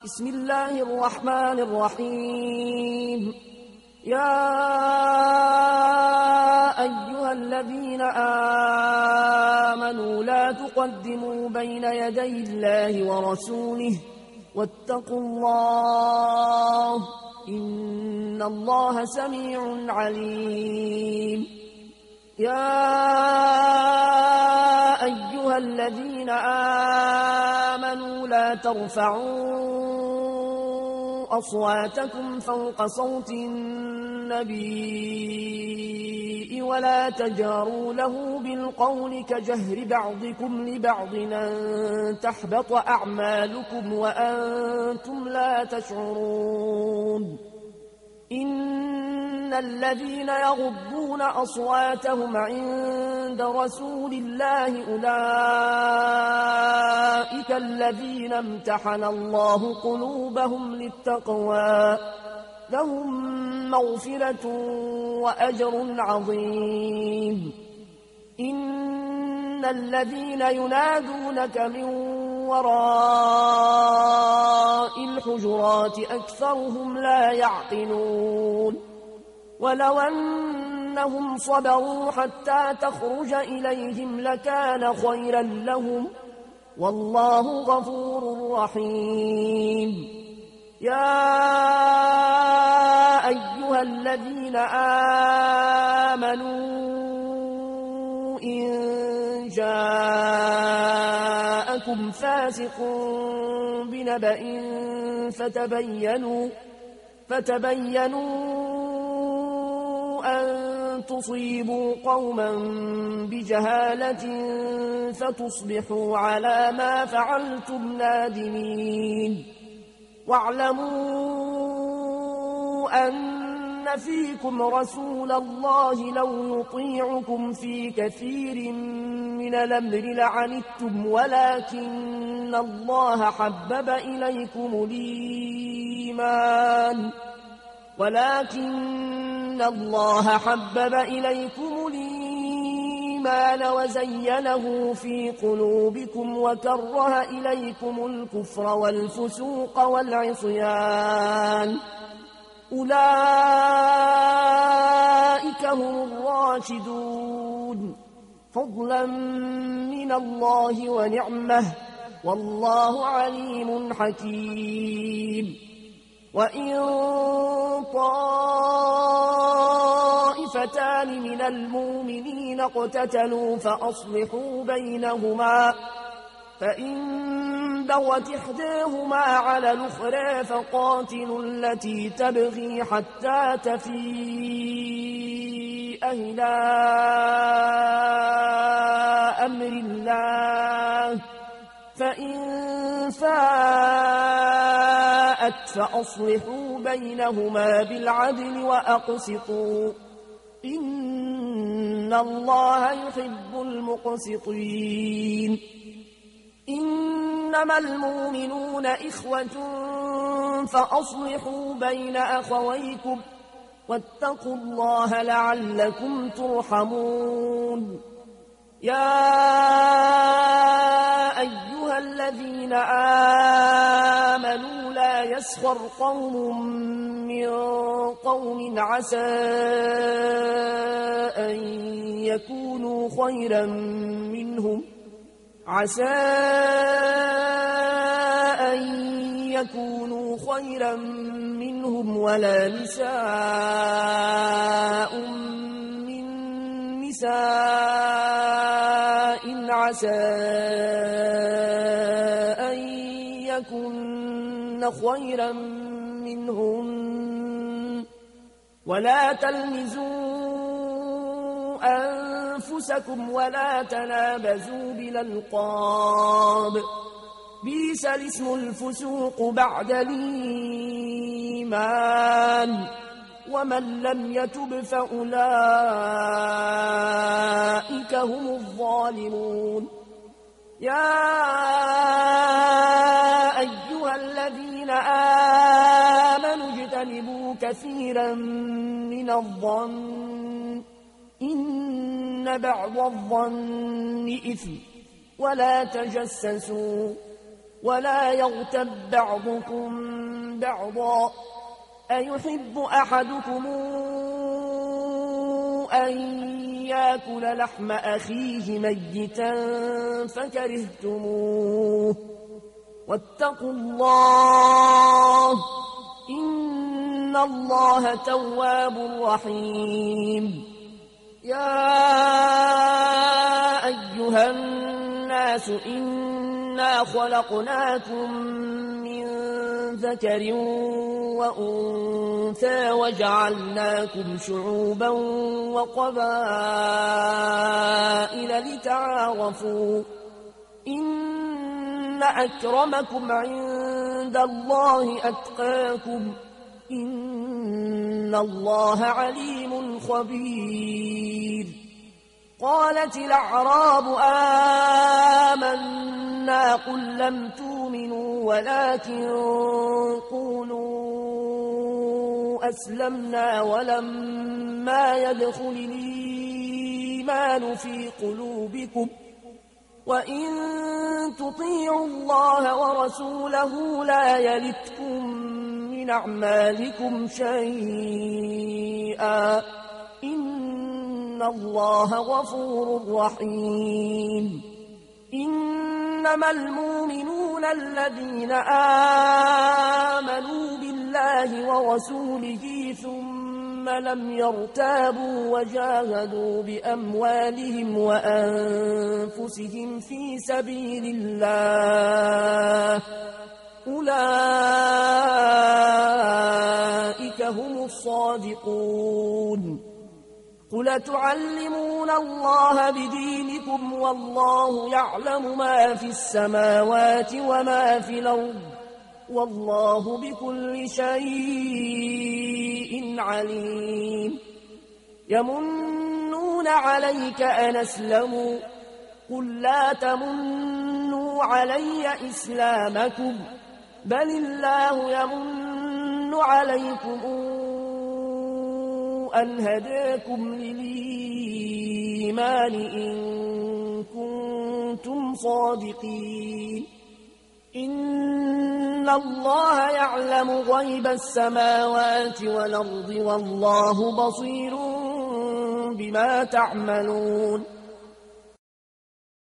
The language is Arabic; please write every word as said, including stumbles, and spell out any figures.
بسم الله الرحمن الرحيم. يا أيها الذين آمنوا لا تقدموا بين يدي الله ورسوله واتقوا الله إن الله سميع عليم. يا أيها الذين آمنوا لا ترفعوا أصواتكم فوق صوت النبي ولا تجهروا له بالقول كجهر بعضكم لبعض أن تحبط أعمالكم وأنتم لا تشعرون. إن الذين يغضون أصواتهم عند رسول الله أولئك الذين امتحن الله قلوبهم للتقوى لهم مغفرة وأجر عظيم. إن الذين ينادونك من وراء الحجرات أكثرهم لا يعقلون. ولو أنهم صبروا حتى تخرج إليهم لكان خيرا لهم والله غفور رحيم. يا أيها الذين آمنوا إن جاءكم فاسق بنبأ فتبينوا فتبينوا أن تصيبوا قوما بجهالة فتصبحوا على ما فعلتم نادمين. واعلموا أن فيكم رسول الله لو يطيعكم في كثير من الأمر لعنتم ولكن الله حبب إليكم الإيمان ولكن الله حبب إليكم الإيمان وزينه في قلوبكم وكره إليكم الكفر والفسوق والعصيان أولئك هم الراشدون فضلا من الله ونعمه والله عليم حكيم. وإن طائفتان من المؤمنين اقتتلوا فأصلحوا بينهما فإن بغت إحداهما على الأخرى فقاتلوا التي تبغي حتى تفيء إلى أمر الله فإن فاءت فأصلحوا بينهما بالعدل وأقسطوا إن الله يحب المقسطين. إنما المؤمنون إخوة فأصلحوا بين أخويكم واتقوا الله لعلكم ترحمون. يا أيها الذين آمنوا لا يسخر قوم من قوم عسى أن يكونوا خيرا منهم عسى أن يكونوا خيرا منهم ولا نساء من نساء عسى أن يكن خيرا منهم ولا تلمزوا أنفسكم ولا تنابزوا بالألقاب بئس الاسم الفسوق بعد الإيمان ومن لم يتب فأولئك هم الظالمون. يا أيها الذين آمنوا اجتنبوا كثيرا من الظن إن بعض الظن إثم ولا تجسسوا ولا يغتب بعضكم بعضا أيحب أحدكم أن يأكل لحم أخيه ميتا فكرهتموه واتقوا الله إن الله تواب رحيم يا أيها الناس إنا خلقناكم من ذكر وأنثى وجعلناكم شعوبا وقبائل لتعارفوا إن أكرمكم عند الله أتقاكم إن الله عليم خبير قالت الأعراب آمنا قل لم تؤمنوا ولكن قولوا أسلمنا ولما يدخل الإيمان في قلوبكم وإن تطيعوا الله ورسوله لا يلتكم من أعمالكم شيئا إن الله غفور رحيم إنما المؤمنون الذين آمنوا بالله ورسوله ثم لم يرتابوا وجاهدوا بأموالهم وأنفسهم في سبيل الله أولئك هم الصادقون قل تعلمون الله بدينكم والله يعلم ما في السماوات وما في الأرض والله بكل شيء عليم يمنون عليك أن أسلموا قل لا تمنوا علي إسلامكم بل الله يمن عليكم أن هداكم للإيمان إن كنتم صادقين إن الله يعلم غيب السماوات والأرض والله بصير بما تعملون